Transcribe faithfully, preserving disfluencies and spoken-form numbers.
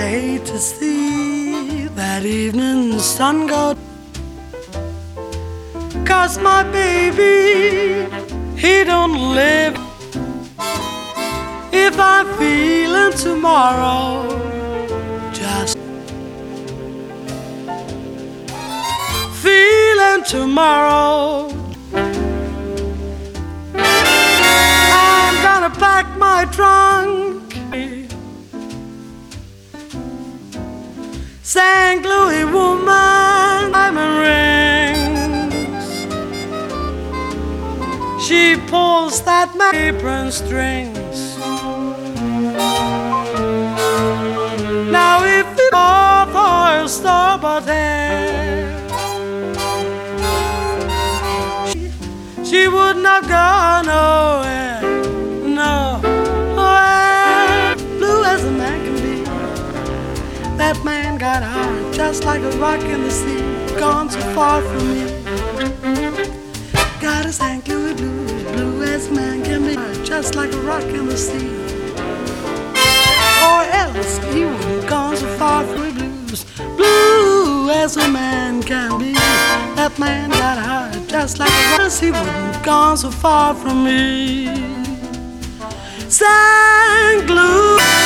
hate to see that evening sun go, 'cause my baby, he don't live. If I'm feeling tomorrow, just feeling tomorrow, I'm gonna pack my trunk, Saint Louis woman, diamond rings. She pulls that apron strings. Now if you bought for a store-bought hair, she, she would not go nowhere, no, nowhere. Blue as a man can be, that man got a heart just like a rock in the sea, gone so far from me. Got a Saint Louis blues, blue as a man can be, just like a rock in the sea. Or else he wouldn't have gone so far from the blues, blue as a man can be. That man got a heart just like a rock, he wouldn't have gone so far from me. Saint Louis.